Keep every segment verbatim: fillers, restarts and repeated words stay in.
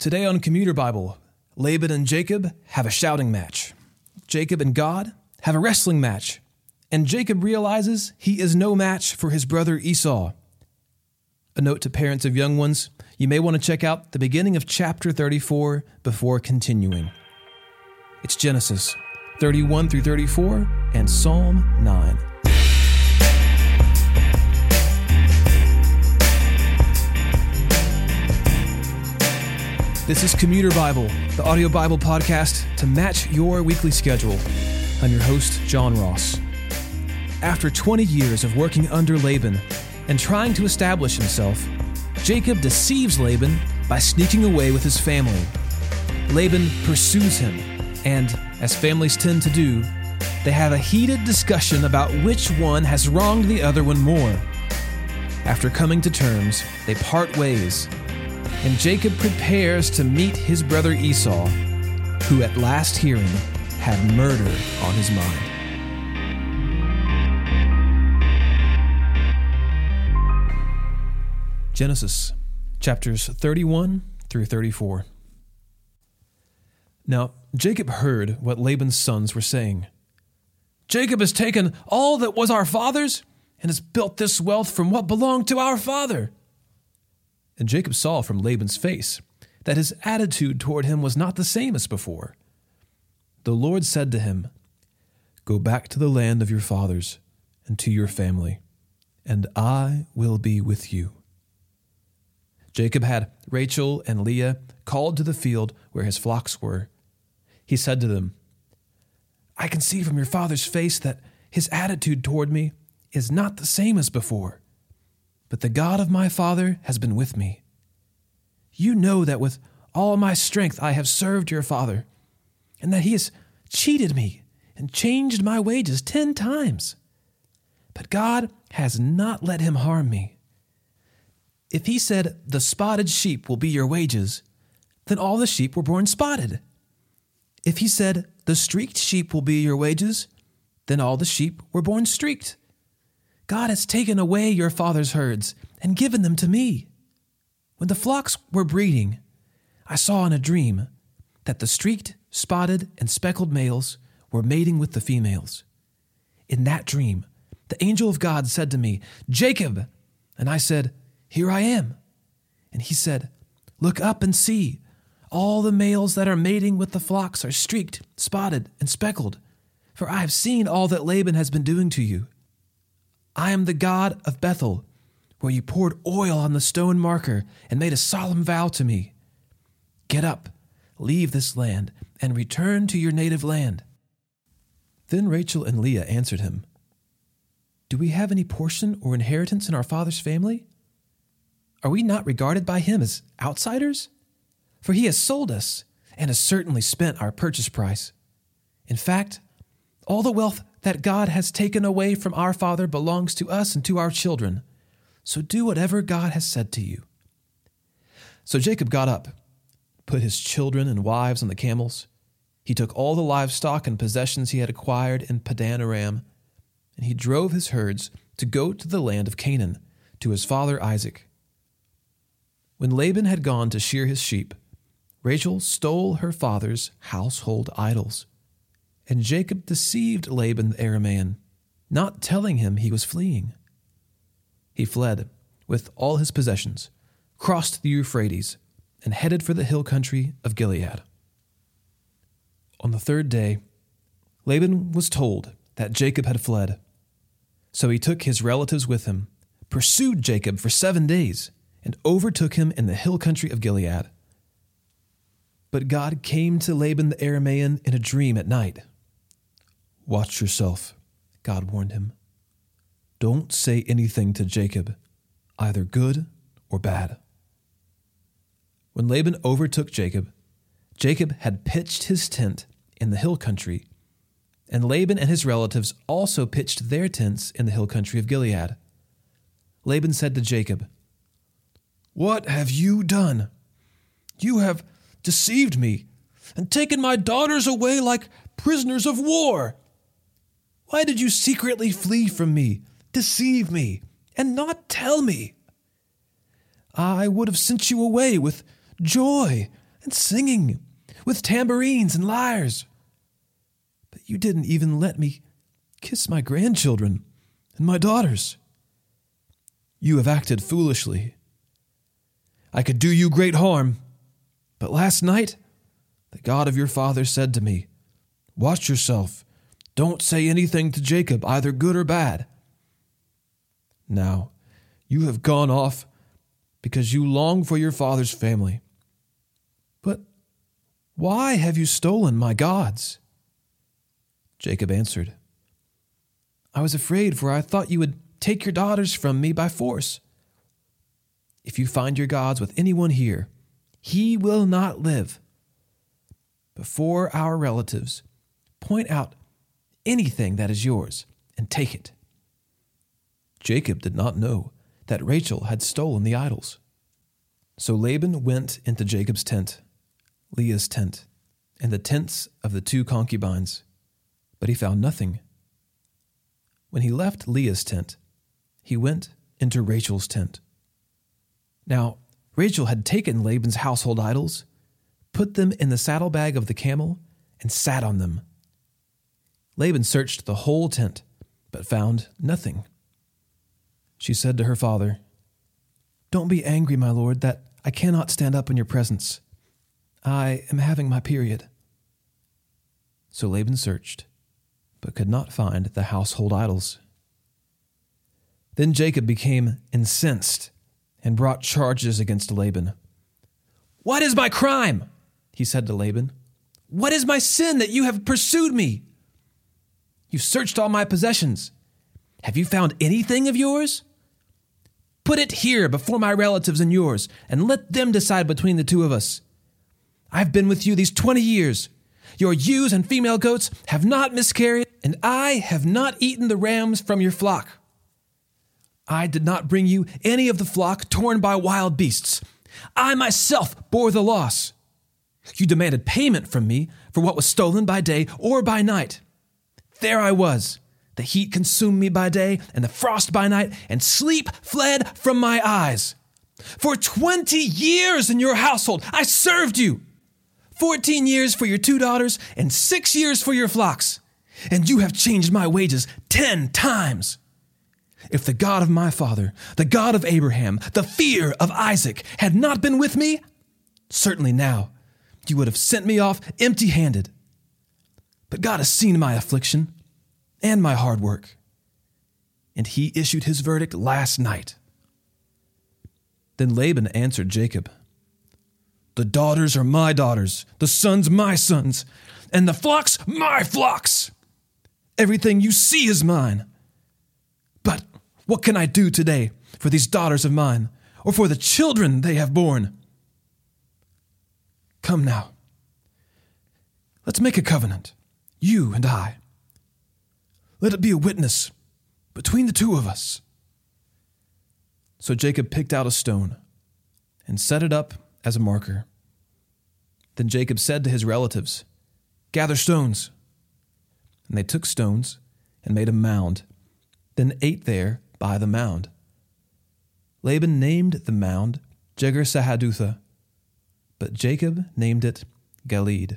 Today on Commuter Bible, Laban and Jacob have a shouting match. Jacob and God have a wrestling match. And Jacob realizes he is no match for his brother Esau. A note to parents of young ones, you may want to check out the beginning of chapter thirty-four before continuing. It's Genesis thirty-one through thirty-four and Psalm nine. This is Commuter Bible, the audio Bible podcast to match your weekly schedule. I'm your host, John Ross. After twenty years of working under Laban and trying to establish himself, Jacob deceives Laban by sneaking away with his family. Laban pursues him, and, as families tend to do, they have a heated discussion about which one has wronged the other one more. After coming to terms, they part ways, and Jacob prepares to meet his brother Esau, who at last hearing had murder on his mind. Genesis chapters thirty-one through thirty-four. Now, Jacob heard what Laban's sons were saying. Jacob has taken all that was our father's and has built this wealth from what belonged to our father. And Jacob saw from Laban's face that his attitude toward him was not the same as before. The Lord said to him, "Go back to the land of your fathers and to your family, and I will be with you." Jacob had Rachel and Leah called to the field where his flocks were. He said to them, "I can see from your father's face that his attitude toward me is not the same as before, but the God of my father has been with me. You know that with all my strength I have served your father, and that he has cheated me and changed my wages ten times. But God has not let him harm me. If he said, 'The spotted sheep will be your wages,' then all the sheep were born spotted. If he said, 'The streaked sheep will be your wages,' then all the sheep were born streaked. God has taken away your father's herds and given them to me. When the flocks were breeding, I saw in a dream that the streaked, spotted, and speckled males were mating with the females. In that dream, the angel of God said to me, 'Jacob,' and I said, 'Here I am.' And he said, 'Look up and see. All the males that are mating with the flocks are streaked, spotted, and speckled, for I have seen all that Laban has been doing to you. I am the God of Bethel, where you poured oil on the stone marker and made a solemn vow to me. Get up, leave this land, and return to your native land.' Then Rachel and Leah answered him, 'Do we have any portion or inheritance in our father's family? Are we not regarded by him as outsiders? For he has sold us and has certainly spent our purchase price. In fact, all the wealth that God has taken away from our father belongs to us and to our children. So do whatever God has said to you.' So Jacob got up, put his children and wives on the camels. He took all the livestock and possessions he had acquired in Padan Aram, and he drove his herds to go to the land of Canaan, to his father Isaac. When Laban had gone to shear his sheep, Rachel stole her father's household idols, and Jacob deceived Laban the Aramean, not telling him he was fleeing. He fled with all his possessions, crossed the Euphrates, and headed for the hill country of Gilead. On the third day, Laban was told that Jacob had fled. So he took his relatives with him, pursued Jacob for seven days, and overtook him in the hill country of Gilead. But God came to Laban the Aramean in a dream at night. 'Watch yourself,' God warned him. 'Don't say anything to Jacob, either good or bad.' When Laban overtook Jacob, Jacob had pitched his tent in the hill country, and Laban and his relatives also pitched their tents in the hill country of Gilead. Laban said to Jacob, 'What have you done? You have deceived me and taken my daughters away like prisoners of war. Why did you secretly flee from me, deceive me, and not tell me? I would have sent you away with joy and singing with tambourines and lyres. But you didn't even let me kiss my grandchildren and my daughters. You have acted foolishly. I could do you great harm, but last night the God of your father said to me, 'Watch yourself. Don't say anything to Jacob, either good or bad.' Now, you have gone off because you long for your father's family. But why have you stolen my gods?" Jacob answered, "I was afraid, for I thought you would take your daughters from me by force. If you find your gods with anyone here, he will not live. Before our relatives, point out anything that is yours and take it." Jacob did not know that Rachel had stolen the idols. So Laban went into Jacob's tent, Leah's tent, and the tents of the two concubines, but he found nothing. When he left Leah's tent, he went into Rachel's tent. Now, Rachel had taken Laban's household idols, put them in the saddlebag of the camel, and sat on them. Laban searched the whole tent, but found nothing. She said to her father, "Don't be angry, my lord, that I cannot stand up in your presence. I am having my period." So Laban searched, but could not find the household idols. Then Jacob became incensed and brought charges against Laban. "What is my crime?" he said to Laban. "What is my sin that you have pursued me? You searched all my possessions. Have you found anything of yours? Put it here before my relatives and yours, and let them decide between the two of us. I've been with you these twenty years. Your ewes and female goats have not miscarried, and I have not eaten the rams from your flock. I did not bring you any of the flock torn by wild beasts. I myself bore the loss. You demanded payment from me for what was stolen by day or by night. There I was. The heat consumed me by day, and the frost by night, and sleep fled from my eyes. For twenty years in your household I served you. Fourteen years for your two daughters, and six years for your flocks. And you have changed my wages ten times. If the God of my father, the God of Abraham, the fear of Isaac had not been with me, certainly now you would have sent me off empty-handed. But God has seen my affliction and my hard work, and he issued his verdict last night." Then Laban answered Jacob, "The daughters are my daughters, the sons my sons, and the flocks my flocks. Everything you see is mine. But what can I do today for these daughters of mine, or for the children they have borne? Come now, let's make a covenant, you and I. Let it be a witness between the two of us." So Jacob picked out a stone and set it up as a marker. Then Jacob said to his relatives, "Gather stones." And they took stones and made a mound, then ate there by the mound. Laban named the mound Jegar-sahadutha, but Jacob named it Galeed.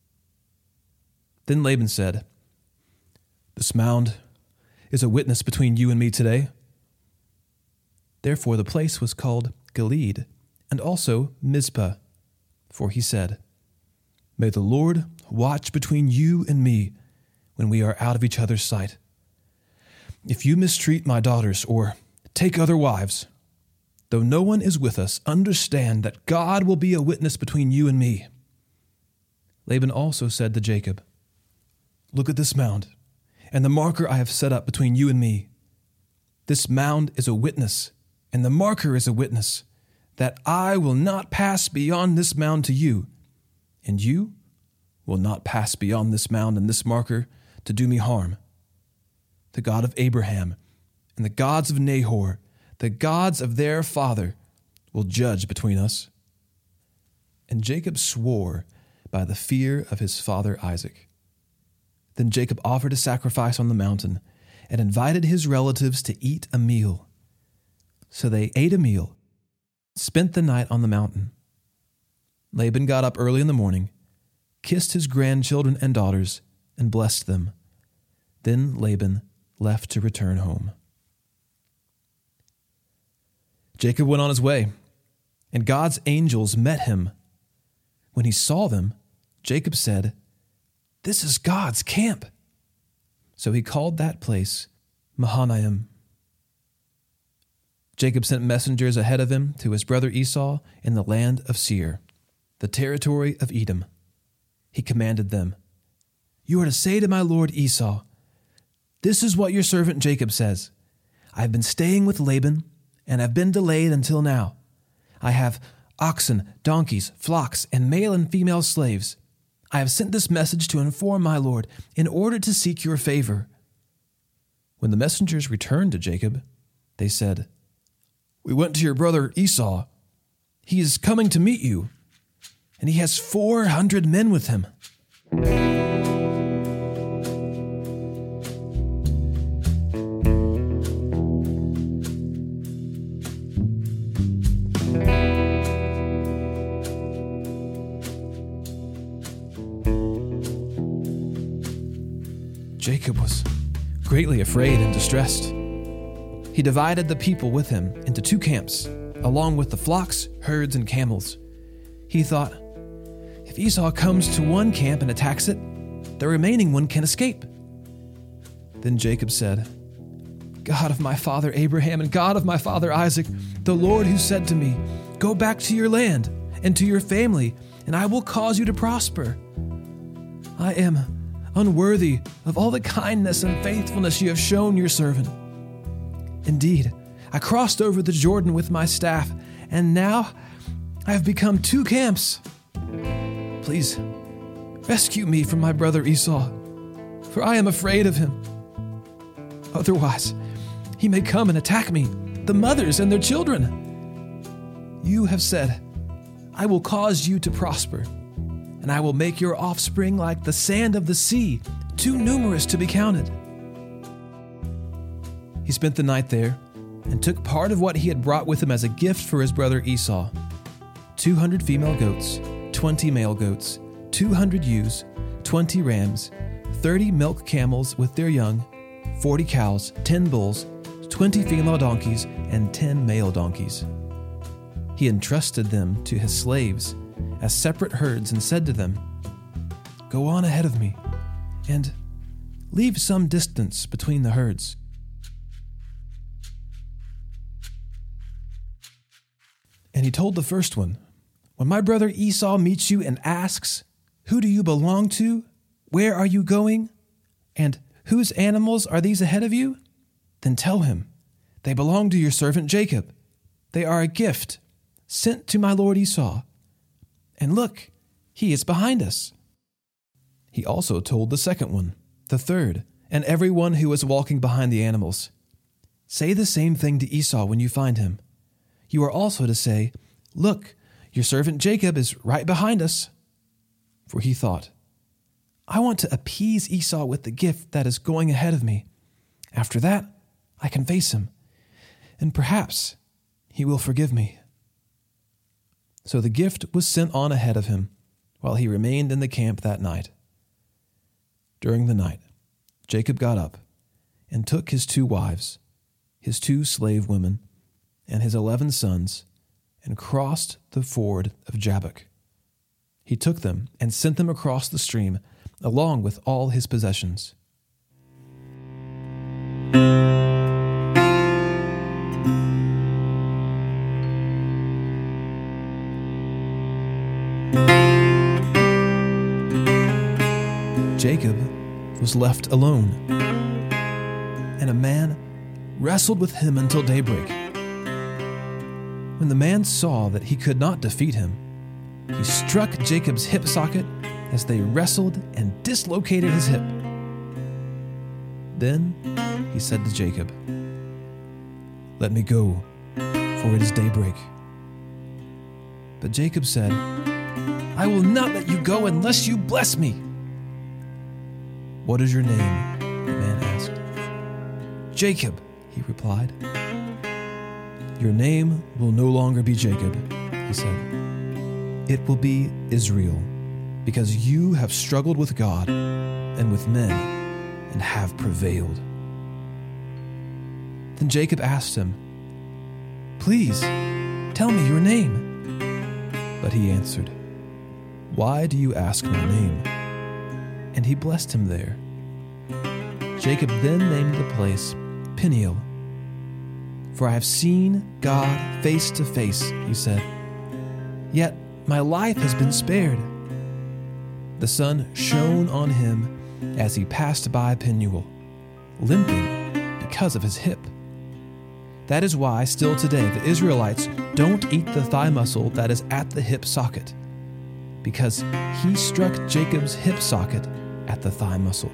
Then Laban said, "This mound is a witness between you and me today." Therefore the place was called Galeed, and also Mizpah, for he said, "May the Lord watch between you and me when we are out of each other's sight. If you mistreat my daughters or take other wives, though no one is with us, understand that God will be a witness between you and me." Laban also said to Jacob, "Look at this mound, and the marker I have set up between you and me. This mound is a witness, and the marker is a witness, that I will not pass beyond this mound to you, and you will not pass beyond this mound and this marker to do me harm. The God of Abraham and the gods of Nahor, the gods of their father, will judge between us." And Jacob swore by the fear of his father Isaac. Then Jacob offered a sacrifice on the mountain and invited his relatives to eat a meal. So they ate a meal, spent the night on the mountain. Laban got up early in the morning, kissed his grandchildren and daughters, and blessed them. Then Laban left to return home. Jacob went on his way, and God's angels met him. When he saw them, Jacob said, "This is God's camp." So he called that place Mahanaim. Jacob sent messengers ahead of him to his brother Esau in the land of Seir, the territory of Edom. He commanded them, "You are to say to my lord Esau, 'This is what your servant Jacob says. I have been staying with Laban, and have been delayed until now. I have oxen, donkeys, flocks, and male and female slaves. I have sent this message to inform my lord, in order to seek your favor.'" When the messengers returned to Jacob, they said, "We went to your brother Esau. He is coming to meet you, and he has four hundred men with him." Jacob was greatly afraid and distressed. He divided the people with him into two camps, along with the flocks, herds, and camels. He thought, if Esau comes to one camp and attacks it, the remaining one can escape. Then Jacob said, "God of my father Abraham and God of my father Isaac, the Lord who said to me, 'Go back to your land and to your family, and I will cause you to prosper.' I am unworthy of all the kindness and faithfulness you have shown your servant. Indeed, I crossed over the Jordan with my staff, and now I have become two camps. Please, rescue me from my brother Esau, for I am afraid of him. Otherwise, he may come and attack me, the mothers and their children. You have said, 'I will cause you to prosper, and I will make your offspring like the sand of the sea, too numerous to be counted.'" He spent the night there and took part of what he had brought with him as a gift for his brother Esau: two hundred female goats, twenty male goats, two hundred ewes, twenty rams, thirty milk camels with their young, forty cows, ten bulls, twenty female donkeys, and ten male donkeys. He entrusted them to his slaves as separate herds and said to them, "Go on ahead of me, and leave some distance between the herds." And he told the first one, "When my brother Esau meets you and asks, 'Who do you belong to? Where are you going? And whose animals are these ahead of you?' then tell him, 'They belong to your servant Jacob. They are a gift sent to my lord Esau. And look, he is behind us." He also told the second one, the third, and everyone who was walking behind the animals, "Say the same thing to Esau when you find him. You are also to say, 'Look, your servant Jacob is right behind us.'" For he thought, "I want to appease Esau with the gift that is going ahead of me. After that, I can face him, and perhaps he will forgive me." So the gift was sent on ahead of him, while he remained in the camp that night. During the night, Jacob got up and took his two wives, his two slave women, and his eleven sons, and crossed the ford of Jabbok. He took them and sent them across the stream, along with all his possessions. Jacob was left alone, and a man wrestled with him until daybreak. When the man saw that he could not defeat him, he struck Jacob's hip socket as they wrestled and dislocated his hip. Then he said to Jacob, "Let me go, for it is daybreak." But Jacob said, "I will not let you go unless you bless me." "What is your name?" the man asked. "Jacob," he replied. "Your name will no longer be Jacob," he said. it will be Israel, because you have struggled with God and with men and have prevailed." Then Jacob asked him, "Please, tell me your name." But he answered, "Why do you ask my name?" And he blessed him there. Jacob then named the place Peniel. "For I have seen God face to face," he said, "yet my life has been spared." The sun shone on him as he passed by Peniel, limping because of his hip. That is why still today the Israelites don't eat the thigh muscle that is at the hip socket, because he struck Jacob's hip socket at the thigh muscle.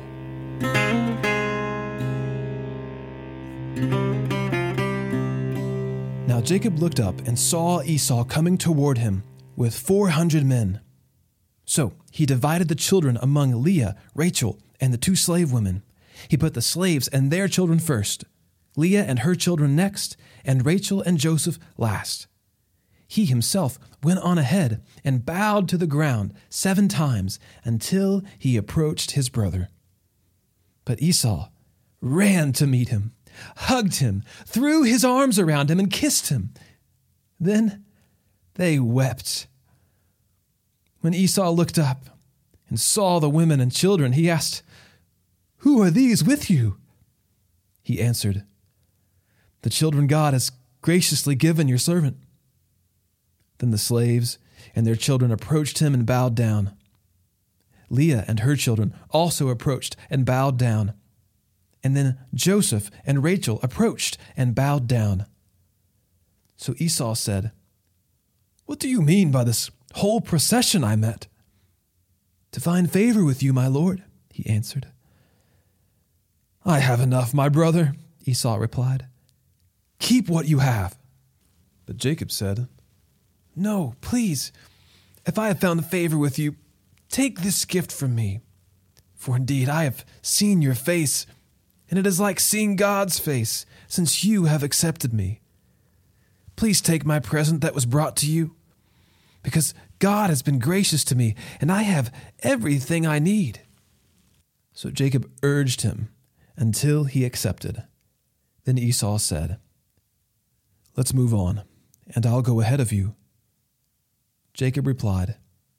Now Jacob looked up and saw Esau coming toward him with four hundred men. So he divided the children among Leah, Rachel, and the two slave women. He put the slaves and their children first, Leah and her children next, and Rachel and Joseph last. He himself went on ahead and bowed to the ground seven times until he approached his brother. But Esau ran to meet him, hugged him, threw his arms around him, and kissed him. Then they wept. When Esau looked up and saw the women and children, he asked, "Who are these with you?" He answered, "The children God has graciously given your servant." Then the slaves and their children approached him and bowed down. Leah and her children also approached and bowed down. And then Joseph and Rachel approached and bowed down. So Esau said, "What do you mean by this whole procession I met?" "To find favor with you, my lord," he answered. "I have enough, my brother," Esau replied. "Keep what you have." But Jacob said, "No, please, if I have found favor with you, take this gift from me. For indeed I have seen your face, and it is like seeing God's face, since you have accepted me. Please take my present that was brought to you, because God has been gracious to me, and I have everything I need." So Jacob urged him until he accepted. Then Esau said, "Let's move on, and I'll go ahead of you." Jacob replied,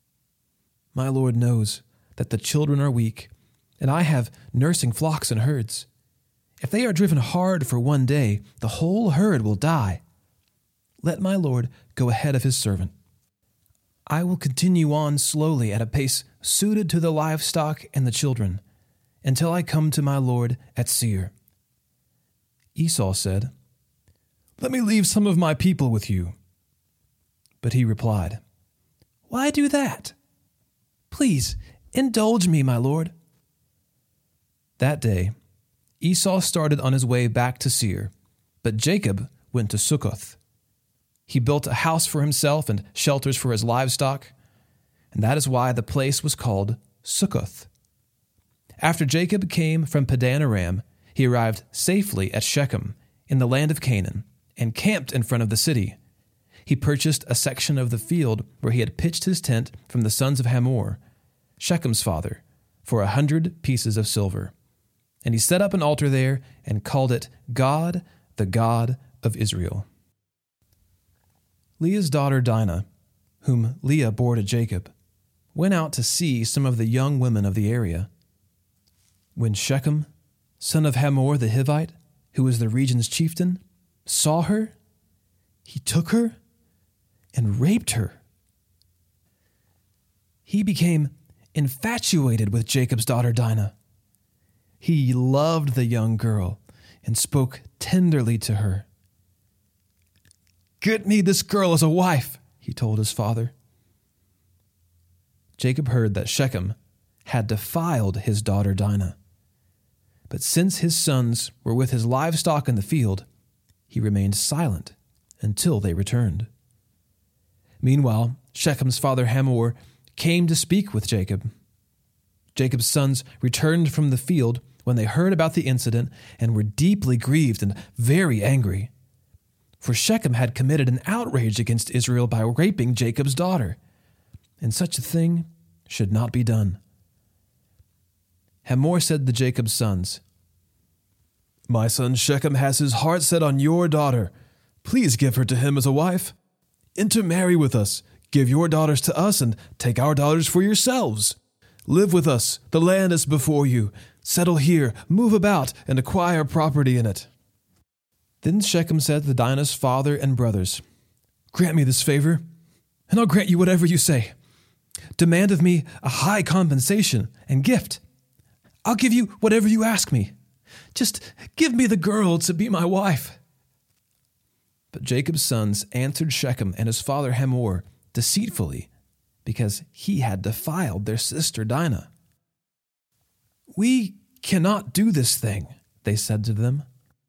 "My Lord knows that the children are weak, and I have nursing flocks and herds. If they are driven hard for one day, the whole herd will die. Let my Lord go ahead of his servant. I will continue on slowly at a pace suited to the livestock and the children, until I come to my Lord at Seir." Esau said, "Let me leave some of my people with you." But he replied, "Why do that? Please indulge me, my lord." That day, Esau started on his way back to Seir, but Jacob went to Succoth. He built a house for himself and shelters for his livestock, and that is why the place was called Succoth. After Jacob came from Padan Aram, he arrived safely at Shechem in the land of Canaan and camped in front of the city. He purchased a section of the field where he had pitched his tent from the sons of Hamor, Shechem's father, for a hundred pieces of silver. And he set up an altar there and called it God, the God of Israel. Leah's daughter Dinah, whom Leah bore to Jacob, went out to see some of the young women of the area. When Shechem, son of Hamor the Hivite, who was the region's chieftain, saw her, he took her and raped her. He became infatuated with Jacob's daughter Dinah. He loved the young girl and spoke tenderly to her. "Get me this girl as a wife," he told his father. Jacob heard that Shechem had defiled his daughter Dinah. But since his sons were with his livestock in the field, he remained silent until they returned. Meanwhile, Shechem's father Hamor came to speak with Jacob. Jacob's sons returned from the field when they heard about the incident and were deeply grieved and very angry. For Shechem had committed an outrage against Israel by raping Jacob's daughter. and such a thing should not be done. Hamor said to Jacob's sons, "My son Shechem has his heart set on your daughter. Please give her to him as a wife. Intermarry with us, give your daughters to us, and take our daughters for yourselves. Live with us, the land is before you. Settle here, move about, and acquire property in it." Then Shechem said to Dinah's father and brothers, "Grant me this favor, and I'll grant you whatever you say. Demand of me a high compensation and gift. I'll give you whatever you ask me. Just give me the girl to be my wife." But Jacob's sons answered Shechem and his father Hamor deceitfully, because he had defiled their sister Dinah. "We cannot do this thing," they said to them.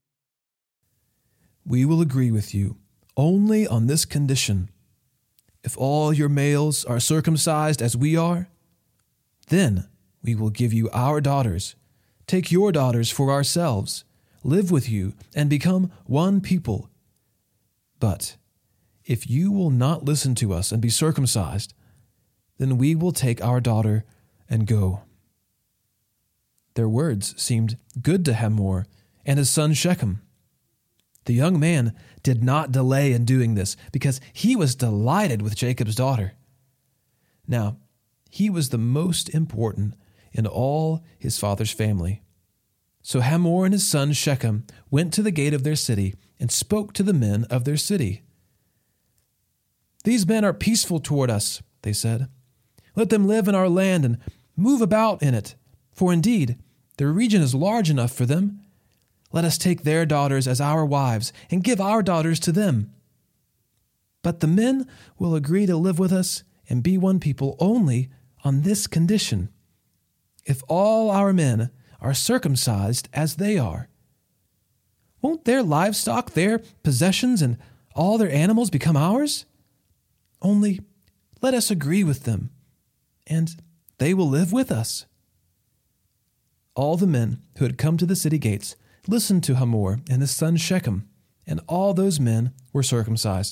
"We will agree with you only on this condition. If all your males are circumcised as we are, then we will give you our daughters, take your daughters for ourselves, live with you, and become one people. But if you will not listen to us and be circumcised, then we will take our daughter and go." Their words seemed good to Hamor and his son Shechem. The young man did not delay in doing this because he was delighted with Jacob's daughter. Now, he was the most important in all his father's family. So Hamor and his son Shechem went to the gate of their city and spoke to the men of their city. "These men are peaceful toward us," they said. "Let them live in our land and move about in it, for indeed the region is large enough for them. Let us take their daughters as our wives and give our daughters to them. But the men will agree to live with us and be one people only on this condition: if all our men are circumcised as they are. Won't their livestock, their possessions, and all their animals become ours? Only let us agree with them, and they will live with us." All the men who had come to the city gates listened to Hamor and his son Shechem, and all those men were circumcised.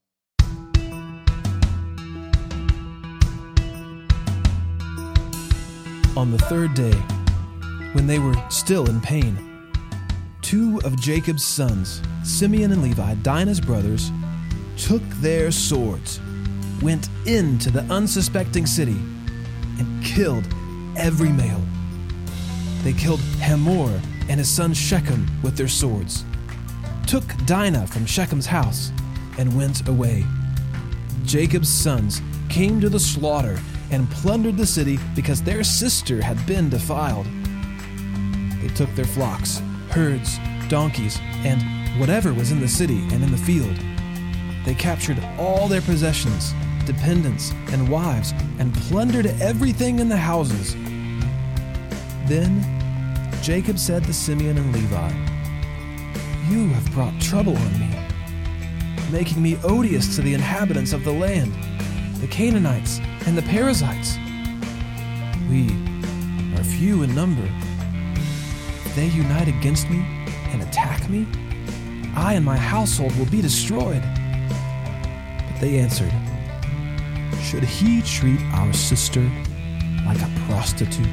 On the third day, when they were still in pain, two of Jacob's sons, Simeon and Levi, Dinah's brothers, took their swords, went into the unsuspecting city, and killed every male. They killed Hamor and his son Shechem with their swords, took Dinah from Shechem's house, and went away. Jacob's sons came to the slaughter and plundered the city because their sister had been defiled. They took their flocks, herds, donkeys, and whatever was in the city and in the field. They captured all their possessions, dependents, and wives, and plundered everything in the houses. Then Jacob said to Simeon and Levi, "You have brought trouble on me, making me odious to the inhabitants of the land, the Canaanites and the Perizzites. We are few in number. If they unite against me and attack me, I and my household will be destroyed." But they answered, "Should he treat our sister like a prostitute?"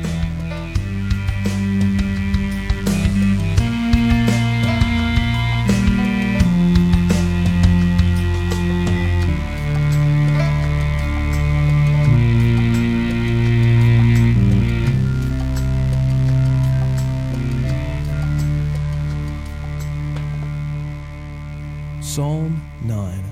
Psalm nine.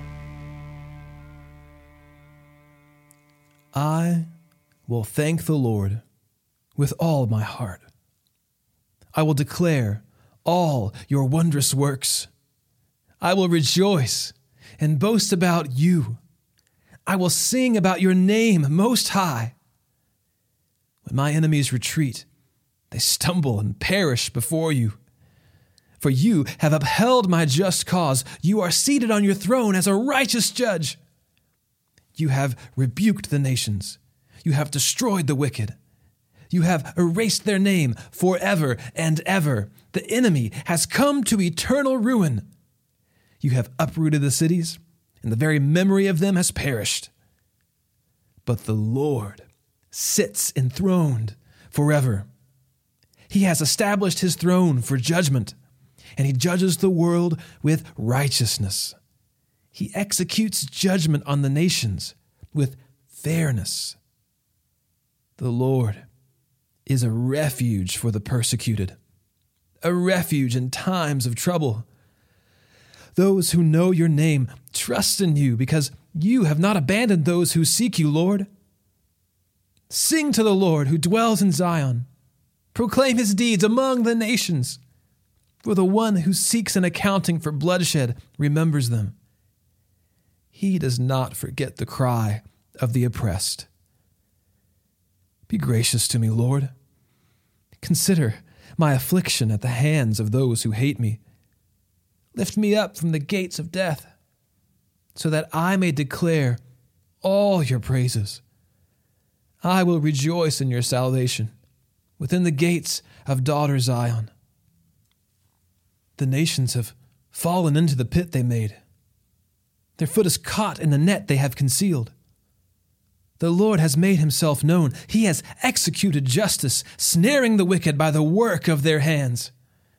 I will thank the Lord with all my heart. I will declare all your wondrous works. I will rejoice and boast about you. I will sing about your name most high. When my enemies retreat, they stumble and perish before you. For you have upheld my just cause. You are seated on your throne as a righteous judge. You have rebuked the nations. You have destroyed the wicked. You have erased their name forever and ever. The enemy has come to eternal ruin. You have uprooted the cities, and the very memory of them has perished. but the Lord sits enthroned forever. He has established his throne for judgment, and he judges the world with righteousness. He executes judgment on the nations with fairness. The Lord is a refuge for the persecuted, a refuge in times of trouble. Those who know your name trust in you because you have not abandoned those who seek you, Lord. Sing to the Lord who dwells in Zion. Proclaim his deeds among the nations. For the one who seeks an accounting for bloodshed remembers them. He does not forget the cry of the oppressed. Be gracious to me, Lord. Consider my affliction at the hands of those who hate me. Lift me up from the gates of death, so that I may declare all your praises. I will rejoice in your salvation within the gates of daughter Zion. The nations have fallen into the pit they made. Their foot is caught in the net they have concealed. The Lord has made himself known. He has executed justice, snaring the wicked by the work of their hands.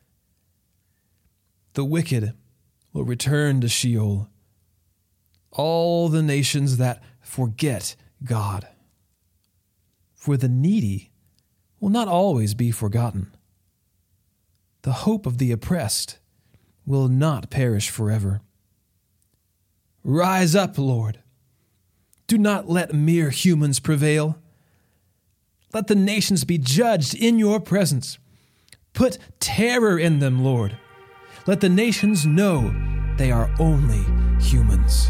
The wicked will return to Sheol, all the nations that forget God. For the needy will not always be forgotten. The hope of the oppressed will not perish forever. Rise up, Lord. Do not let mere humans prevail. Let the nations be judged in your presence. Put terror in them, Lord. Let the nations know they are only humans.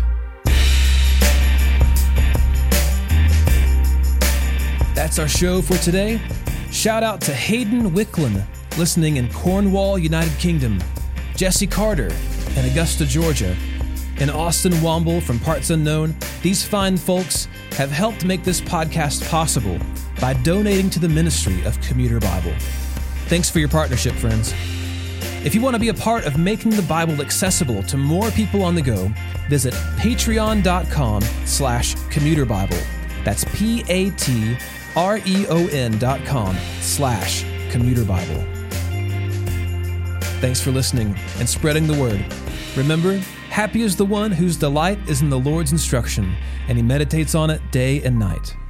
That's our show for today. Shout out to Hayden Wicklin, listening in Cornwall, United Kingdom, Jesse Carter in Augusta, Georgia, and Austin Womble from Parts Unknown. These fine folks have helped make this podcast possible by donating to the ministry of Commuter Bible. Thanks for your partnership, friends. If you want to be a part of making the Bible accessible to more people on the go, visit patreon.com slash commuter Bible. That's P-A-T-R-E-O-N dot com slash commuter Bible. Thanks for listening and spreading the word. Remember, happy is the one whose delight is in the Lord's instruction, and he meditates on it day and night.